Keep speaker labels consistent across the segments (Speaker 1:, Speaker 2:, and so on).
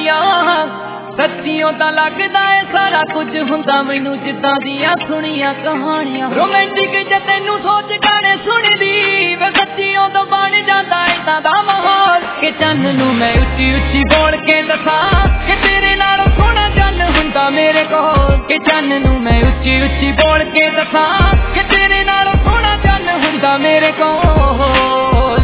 Speaker 1: कहानियां सच्चियों तां लगदा है सारा कुछ हुंदा मैनू जिद्दां दियां सुनियां कहानियां रोमांटिक जे तैनू सोच गाने सुनदी वे सच्चियों तो बन जांदा इदां दा माहौल कि चन्न नू मैं उच्ची उच्ची बोल के दसां कि तेरे नालों सोहना चन्न हुंदा मेरे कोल कि चन्न नू मैं उच्ची उच्ची बोल के दसां कि तेरे नालों सोहना चन्न हुंदा मेरे कोल।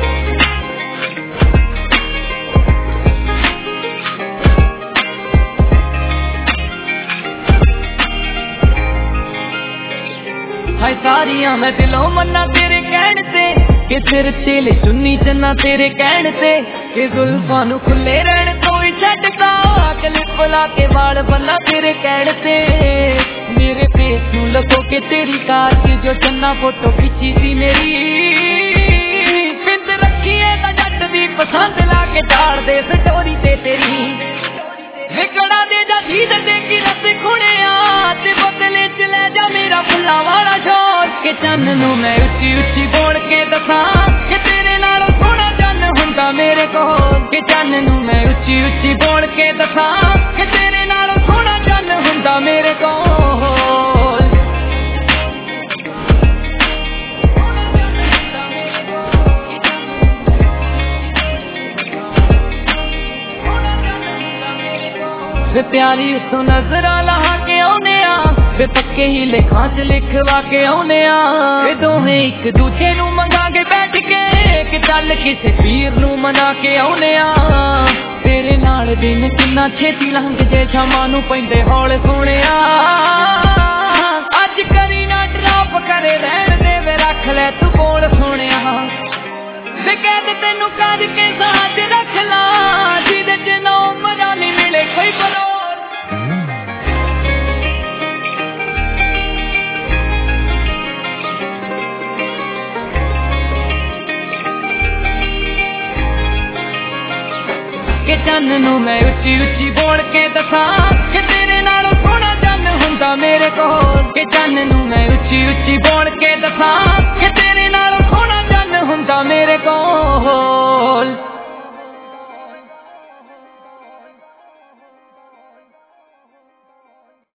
Speaker 1: हाय सारियां मैं दिलों मन्ना तेरे कहण ते कि सिर चेले चुन्नी चन्ना तेरे कहण ते कि जुल्फां नू खुले रहन कोई छड्डदा क्लिप ला के वाल बन्ना तेरे कहण ते मेरे फेस नू लगो के तेरी कार की जो चन्ना फोटो खिंची सी मेरी बिंद रखी है तां जट दी पसंद ला के चाड़ दे स्टोरी ते तेरी विकड़ा दे जा जीद ते की रत खुणिया ते बदले च ले जा मेरा फुल्ला वाला शोर कि चन्न नू मैं उच्ची उच्ची बोल के दसां कि तेरे नालों सोहना चन्न हुंदा मेरे कोल कि चन्न नू मैं उच्ची उच्ची बोल के दसां कि तेरे नालों सोहना चन्न हुंदा मेरे कोल। वे प्यारी उसो नजरा लहा के आउने वे पक्के ही लेखां च लिखवा के आउने वे दोवें एक दूजे नू मंगा के बैठ के कि चल किसे पीर नू मना के आउने तेरे नाल दिन किन्ना छेती लंघ जे शामां नू पैंदे हौल सोहणिया अज करी ना ड्रॉप करे रहण दे वे रख ले तू कोल सोहणिया वे कहदे तैनू कर के साथ रख ला जिहदे च ना मजा नहीं मिले कोई बरोर कि चन्न नू मैं उच्ची उच्ची बोल के दसां कि तेरे नालों सोहना चन्न हुंदा मेरे कोल कि चन्न नू मैं उच्ची उच्ची बोल के दसां